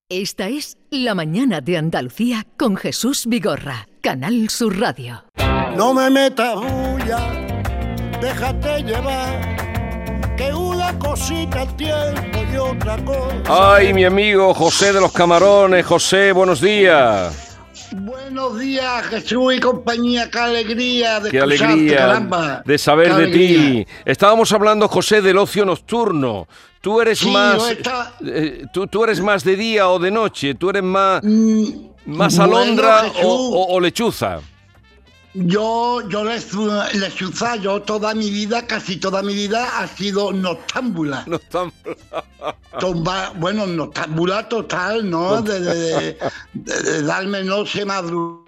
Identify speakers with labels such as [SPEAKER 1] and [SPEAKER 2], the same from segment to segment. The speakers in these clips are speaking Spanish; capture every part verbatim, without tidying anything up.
[SPEAKER 1] Esta es La Mañana de Andalucía con Jesús Vigorra, Canal Sur Radio.
[SPEAKER 2] No me metas bulla, déjate llevar, que una cosita al tiempo y otra cosa.
[SPEAKER 3] Ay, mi amigo José de los Camarones. José, buenos días.
[SPEAKER 2] Buenos días, Jesús y compañía, qué alegría de
[SPEAKER 3] Qué
[SPEAKER 2] escucharte,
[SPEAKER 3] alegría
[SPEAKER 2] caramba.
[SPEAKER 3] de saber
[SPEAKER 2] Qué
[SPEAKER 3] de
[SPEAKER 2] alegría.
[SPEAKER 3] ti. Estábamos hablando, José, del ocio nocturno. Tú eres
[SPEAKER 2] Sí,
[SPEAKER 3] más,
[SPEAKER 2] yo está-
[SPEAKER 3] eh, tú, tú eres más de día o de noche. Tú eres más,
[SPEAKER 2] Mm,
[SPEAKER 3] más
[SPEAKER 2] bueno,
[SPEAKER 3] alondra
[SPEAKER 2] Jesús,
[SPEAKER 3] o, o- o lechuza.
[SPEAKER 2] Yo, yo le, le chuza, yo toda mi vida, casi toda mi vida ha sido noctámbula.
[SPEAKER 3] No estamos...
[SPEAKER 2] Tomba- bueno, noctámbula total, ¿no? De, de, de- de- de darme noche madrugada.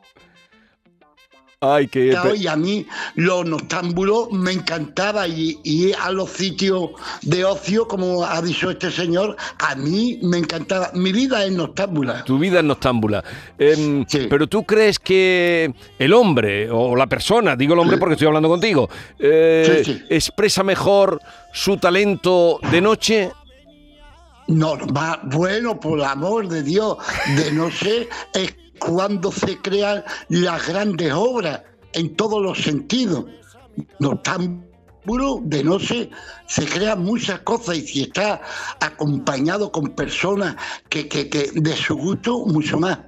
[SPEAKER 3] Ay, que
[SPEAKER 2] Y a mí los noctámbulos me encantaba y ir a los sitios de ocio, como ha dicho este señor, a mí me encantaba. Mi vida es noctámbula.
[SPEAKER 3] tu vida es noctámbula. Em,
[SPEAKER 2] Sí.
[SPEAKER 3] Pero tú crees que el hombre o la persona, digo el hombre porque estoy hablando contigo, eh,
[SPEAKER 2] Sí, sí.
[SPEAKER 3] expresa mejor su talento de noche.
[SPEAKER 2] No, más bueno, por el amor de Dios, de no sé, es cuando se crean las grandes obras en todos los sentidos. Noctámbulo, de noche, se crean muchas cosas y si está acompañado con personas que, que, que de su gusto, mucho más.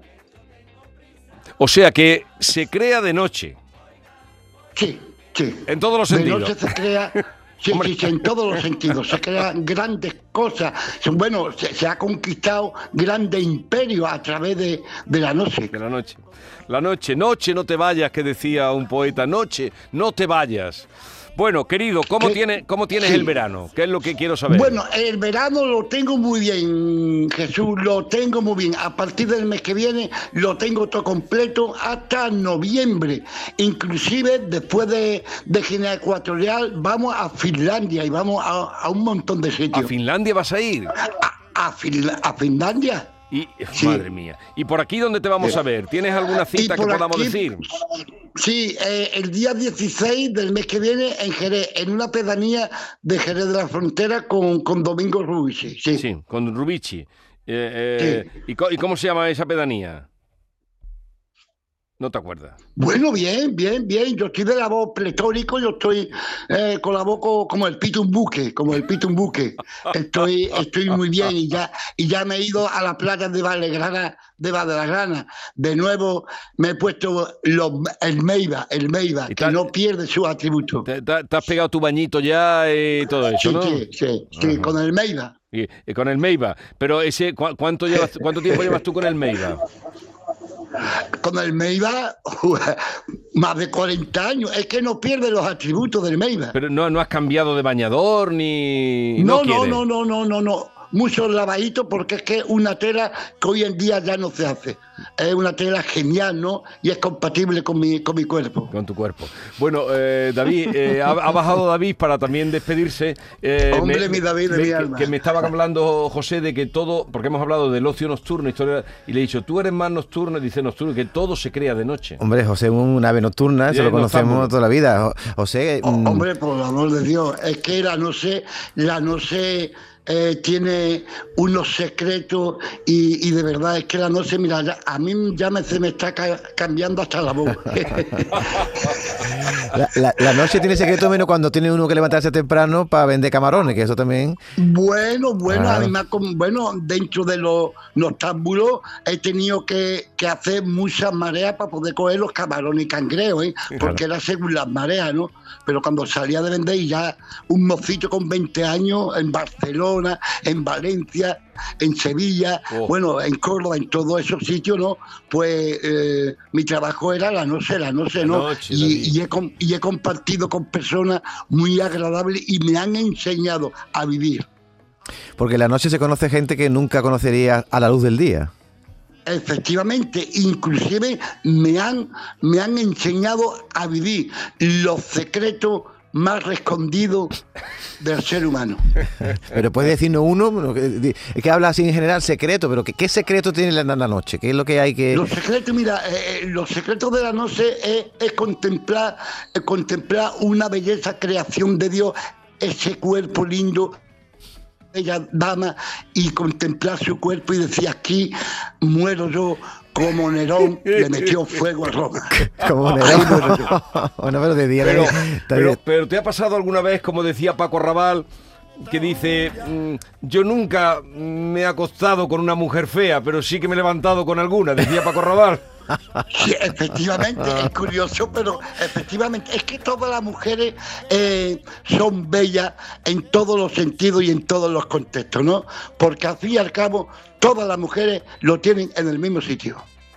[SPEAKER 3] O sea que se crea de noche,
[SPEAKER 2] Sí, sí.
[SPEAKER 3] en todos los
[SPEAKER 2] De
[SPEAKER 3] sentidos.
[SPEAKER 2] noche se crea, sí, sí, sí, en todos los sentidos, se crean grandes cosas. Bueno, se, se ha conquistado grandes imperios a través de, de la noche.
[SPEAKER 3] De la noche. La noche, noche no te vayas, que decía un poeta, noche no te vayas. Bueno, querido, ¿cómo,
[SPEAKER 2] ¿Qué?
[SPEAKER 3] tiene, cómo tienes
[SPEAKER 2] Sí.
[SPEAKER 3] el verano? ¿Qué es lo que quiero saber?
[SPEAKER 2] Bueno, el verano lo tengo muy bien, Jesús, lo tengo muy bien. A partir del mes que viene lo tengo todo completo hasta noviembre. Inclusive después de, de Guinea Ecuatorial vamos a Finlandia y vamos a, a un montón de
[SPEAKER 3] ¿A
[SPEAKER 2] sitios.
[SPEAKER 3] Finlandia vas a ir?
[SPEAKER 2] A, a Finla- a Finlandia.
[SPEAKER 3] Y,
[SPEAKER 2] Sí.
[SPEAKER 3] Madre mía. ¿Y por aquí dónde te vamos a ver? ¿Tienes alguna cita
[SPEAKER 2] Y
[SPEAKER 3] que
[SPEAKER 2] por
[SPEAKER 3] podamos
[SPEAKER 2] aquí-
[SPEAKER 3] decir?
[SPEAKER 2] Sí, eh, el día dieciséis del mes que viene en Jerez, en una pedanía de Jerez de la Frontera con, con Domingo Ruiz. Sí.
[SPEAKER 3] Sí, con Rubici. Eh, eh, ¿y, co- ¿Y cómo se llama esa pedanía? No te acuerdas.
[SPEAKER 2] Bueno, bien, bien, bien. Yo estoy de la voz pletórico, yo estoy eh, con la voz co- como el pito un buque, como el pito un buque. Estoy, estoy muy bien y ya, y ya me he ido a la playa de Vallegrana, de Vallegrana. De nuevo me he puesto los, el Meiba, el Meiba,
[SPEAKER 3] Y
[SPEAKER 2] que
[SPEAKER 3] tal-
[SPEAKER 2] no pierde su atributo.
[SPEAKER 3] ¿Te, te- te has pegado tu bañito ya y todo eso,
[SPEAKER 2] Sí,
[SPEAKER 3] no?
[SPEAKER 2] sí, sí, sí,
[SPEAKER 3] Ajá.
[SPEAKER 2] con el Meiba.
[SPEAKER 3] Y, y con el Meiba. Pero ese, ¿cu- ¿cuánto, llevas, ¿cuánto tiempo llevas tú con el Meiba?
[SPEAKER 2] Con el Meiba, más de cuarenta años. Es que no pierde los atributos del Meiba.
[SPEAKER 3] Pero no, no has cambiado de bañador ni...
[SPEAKER 2] No, no,
[SPEAKER 3] quieres.
[SPEAKER 2] no, no, no, no, no. Muchos lavaditos porque es que es una tela que hoy en día ya no se hace. Es una tela genial, ¿no? Y es compatible con mi, con mi cuerpo.
[SPEAKER 3] Con tu cuerpo. Bueno, eh, David, eh, ha, ha bajado David para también despedirse. Eh,
[SPEAKER 2] Hombre, mi David de
[SPEAKER 3] me-
[SPEAKER 2] mi
[SPEAKER 3] que,
[SPEAKER 2] alma.
[SPEAKER 3] que me estaba hablando José de que todo, porque hemos hablado del ocio nocturno, historia, y le he dicho, tú eres más nocturno, y dice nocturno, que todo se crea de noche.
[SPEAKER 4] Hombre, José es un ave nocturna,
[SPEAKER 3] Sí,
[SPEAKER 4] se lo conocemos
[SPEAKER 3] noctámbulo.
[SPEAKER 4] toda la vida. Jo- José,
[SPEAKER 2] Oh,
[SPEAKER 4] mm,
[SPEAKER 2] hombre, por el amor de Dios, es que la no sé, la no sé. Eh, tiene unos secretos y, y de verdad es que la noche, mira, ya- a mí ya me, se me está ca- cambiando hasta la voz.
[SPEAKER 4] la, la- la noche tiene secreto menos cuando tiene uno que levantarse temprano para vender camarones, que eso también...
[SPEAKER 2] Bueno, bueno,
[SPEAKER 4] Claro.
[SPEAKER 2] además, con- bueno, dentro de los noctámbulos he tenido que, que hacer muchas mareas para poder coger los camarones y cangrejos, ¿eh? Porque era según las mareas, ¿no? Pero cuando salía de vender y ya un mocito con veinte años en Barcelona, en Valencia, en Sevilla,
[SPEAKER 3] Oh.
[SPEAKER 2] bueno, en Córdoba, en todos esos sitios, ¿no? Pues eh, mi trabajo era la noche, la noche,
[SPEAKER 3] La
[SPEAKER 2] ¿no?
[SPEAKER 3] noche, David.
[SPEAKER 2] y, y he, com- y he compartido con personas muy agradables y me han enseñado a vivir.
[SPEAKER 4] Porque en la noche se conoce gente que nunca conocería a la luz del día.
[SPEAKER 2] Efectivamente, inclusive me han, me han enseñado a vivir los secretos más escondidos del ser humano.
[SPEAKER 4] Pero puede decirnos uno, bueno, que- es que habla así en general, secreto, pero ¿qué, qué secreto tiene la, la noche? ¿Qué es lo que hay que...?
[SPEAKER 2] Los secretos, mira, eh, eh, los secretos de la noche es, es contemplar, es contemplar una belleza creación de Dios, ese cuerpo lindo bella dama y contemplar su cuerpo y decía, aquí muero yo como Nerón le metió fuego a Roma.
[SPEAKER 4] Como Nerón. Bueno, pero de día
[SPEAKER 3] Pero,
[SPEAKER 4] está
[SPEAKER 3] pero,
[SPEAKER 4] bien.
[SPEAKER 3] pero ¿te ha pasado alguna vez, como decía Paco Raval, que dice, mm, yo nunca me he acostado con una mujer fea, pero sí que me he levantado con alguna, decía Paco Raval?
[SPEAKER 2] Sí, efectivamente, es curioso, pero efectivamente, es que todas las mujeres eh, son bellas en todos los sentidos y en todos los contextos, ¿no? Porque al fin y al cabo, todas las mujeres lo tienen en el mismo sitio.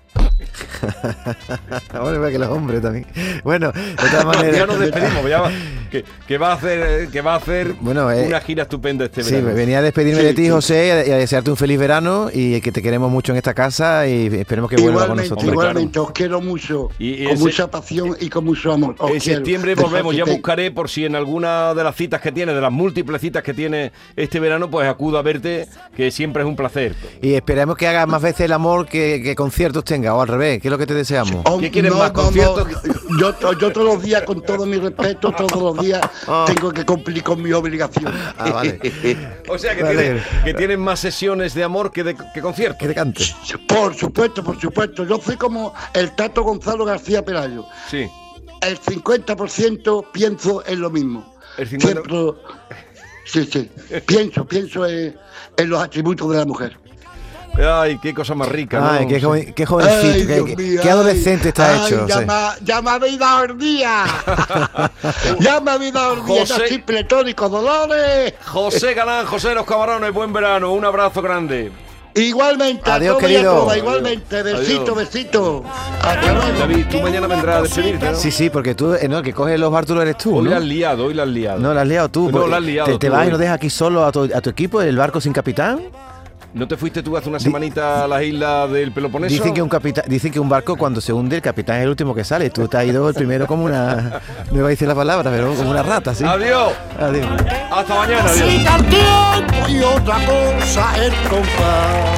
[SPEAKER 4] Bueno, que los hombres también. Bueno, de todas maneras.
[SPEAKER 3] Ya nos despedimos, ya va, que, que va a hacer, que va a hacer
[SPEAKER 4] Bueno, eh,
[SPEAKER 3] una gira estupenda este
[SPEAKER 4] Sí,
[SPEAKER 3] verano.
[SPEAKER 4] venía a despedirme
[SPEAKER 2] Sí,
[SPEAKER 4] de ti,
[SPEAKER 2] sí.
[SPEAKER 4] José, y a, y a desearte un feliz verano y que te queremos mucho en esta casa y esperemos que vuelvas con
[SPEAKER 2] Igualmente,
[SPEAKER 4] nosotros.
[SPEAKER 3] Hombre,
[SPEAKER 2] igualmente, os quiero mucho,
[SPEAKER 3] Y- y
[SPEAKER 2] con
[SPEAKER 3] ese-
[SPEAKER 2] mucha pasión y con mucho amor. Os
[SPEAKER 3] En
[SPEAKER 2] quiero.
[SPEAKER 3] septiembre
[SPEAKER 2] Dejad
[SPEAKER 3] volvemos, ya
[SPEAKER 2] que-
[SPEAKER 3] buscaré por si en alguna de las citas que tiene, de las múltiples citas que tiene este verano, pues acudo a verte, que siempre es un placer.
[SPEAKER 4] Y esperemos que hagas más veces el amor que, que conciertos tenga, o al revés, ¿qué es lo que te deseamos?
[SPEAKER 2] Oh,
[SPEAKER 3] ¿Qué quieres
[SPEAKER 2] no,
[SPEAKER 3] más,
[SPEAKER 2] no, no,
[SPEAKER 3] conciertos?
[SPEAKER 2] Yo, yo todos los días, con todo mi respeto, todos los días tengo que cumplir con mi obligación.
[SPEAKER 4] Ah, vale.
[SPEAKER 3] O sea, que,
[SPEAKER 4] Vale.
[SPEAKER 3] tiene- que tienen más sesiones de amor que de que conciertos.
[SPEAKER 4] Que te cante.
[SPEAKER 2] Por supuesto, por supuesto. Yo soy como el Tato Gonzalo García Pelayo.
[SPEAKER 3] Sí.
[SPEAKER 2] El cincuenta por ciento pienso en lo mismo.
[SPEAKER 3] El cincuenta
[SPEAKER 2] Siempre, sí, sí. Pienso, pienso en, en los atributos de la mujer.
[SPEAKER 3] Ay, qué cosa más rica, ¿no?
[SPEAKER 4] Ay, qué,
[SPEAKER 3] Sí.
[SPEAKER 4] joven, qué jovencito,
[SPEAKER 2] Ay,
[SPEAKER 4] qué,
[SPEAKER 2] Dios
[SPEAKER 4] qué-
[SPEAKER 2] mío,
[SPEAKER 4] qué adolescente
[SPEAKER 2] ay,
[SPEAKER 4] está
[SPEAKER 2] ay,
[SPEAKER 4] hecho.
[SPEAKER 2] Ya,
[SPEAKER 4] sí.
[SPEAKER 2] me, ya me habéis dado el día. Ya me habéis dado el día.
[SPEAKER 3] José-
[SPEAKER 2] Ya estoy pletórico, Dolores.
[SPEAKER 3] José Galán, José de los Camarones, buen verano, un abrazo grande.
[SPEAKER 2] Igualmente, a
[SPEAKER 4] Adiós,
[SPEAKER 2] todos y a
[SPEAKER 4] querido.
[SPEAKER 2] todas, igualmente. Besito,
[SPEAKER 3] Adiós.
[SPEAKER 2] besito. Hasta luego.
[SPEAKER 3] David, tú mañana vendrás a despedirte, ¿no?
[SPEAKER 4] Sí, sí, porque tú, eh, no, el que coge los bártulos eres tú,
[SPEAKER 3] Hoy
[SPEAKER 4] ¿no?
[SPEAKER 3] la has liado, hoy la has liado.
[SPEAKER 4] No, la has liado tú.
[SPEAKER 3] No,
[SPEAKER 4] porque
[SPEAKER 3] la has liado
[SPEAKER 4] Te, te
[SPEAKER 3] tú
[SPEAKER 4] vas
[SPEAKER 3] hoy.
[SPEAKER 4] y nos dejas aquí solo a tu, a tu equipo, el barco sin capitán.
[SPEAKER 3] ¿No te fuiste tú hace una semanita a las islas del Peloponeso?
[SPEAKER 4] Dicen que un capitán, dicen que un barco cuando se hunde el capitán es el último que sale. Tú te has ido el primero como una, no iba a decir la palabra, pero como una rata, ¿sí?
[SPEAKER 3] Adiós.
[SPEAKER 4] Adiós.
[SPEAKER 3] Hasta mañana, adiós.
[SPEAKER 2] Siga el tiempo y otra cosa el compás.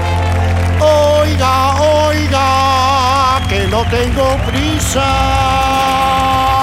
[SPEAKER 2] Oiga, oiga, que no tengo prisa.